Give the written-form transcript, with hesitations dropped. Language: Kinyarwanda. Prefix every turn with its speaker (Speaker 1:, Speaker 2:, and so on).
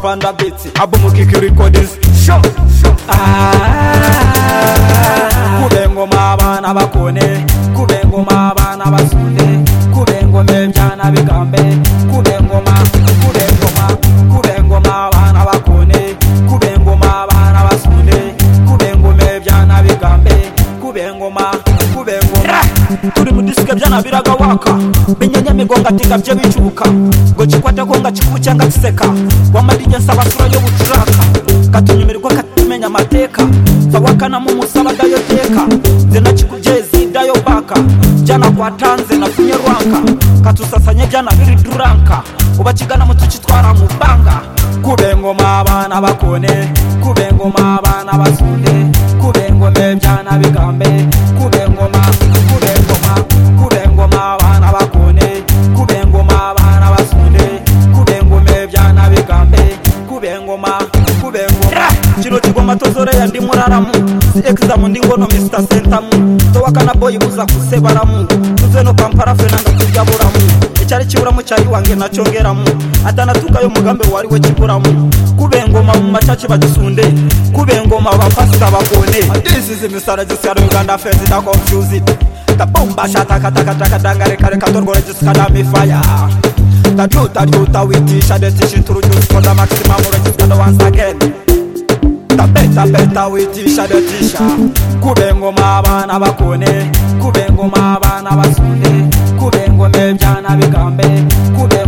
Speaker 1: Banda Beats album Kiki Recordings show kubengo mabana bakone kubengo mabana basunde kubengo mebyana bigambe kubengo mabana bakone kubengo mabana basunde kubengo mebyana bigambe kubengo turi mu disike byana biraga waka binyanya migonga tinga bye bicuka ngo kikwata ko ngakikucyanga kiseka wamarije nsaba sura yo bucuraka katunyumirwa katumenya amateka zawakana mu musaba dayo teka zena kikujezi dayo baka jana kwatanze na funye rwanka katusasanye jana biri duranka ubakigana mu tukitwara mu banga kubengo mabana bakone kubengo mabana basunde kubengo mebyana bigambe kubengo mabana bakone kubengo mabana basunde kubengo mebyana bigambe kubengo kino kigoma tozore yandi muraramu exam ndi ngono Mr Sentamu to wakana boy buza kusebaramu tuzeno kampara fenanga kujaburamu icyari kiburamu cyari wange nacyongeramu atanatuka yo mugambe wari we kiburamu kubengoma mu macaci bagisunde kubengoma bafasta bakone. This is Mr. Gisaro Uganda face that confuse it the bomba shata kata dangare kare katorgore jiskadami fire the juta with t-shirt the t-shirt to reduce for the maximum register once again the better with t-shirt the t-shirt kubengo mabana bakone kubengo mabana basunde kubengo mebyana bigambe